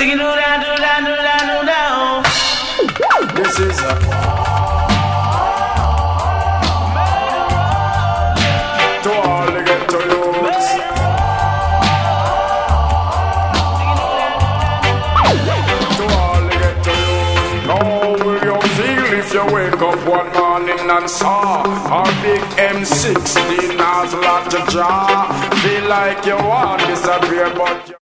This is to all the ghetto youths. To all the ghetto youths. How will you feel if you wake up one morning and saw our big M16 has lot to draw? Feel like you want disappear, but you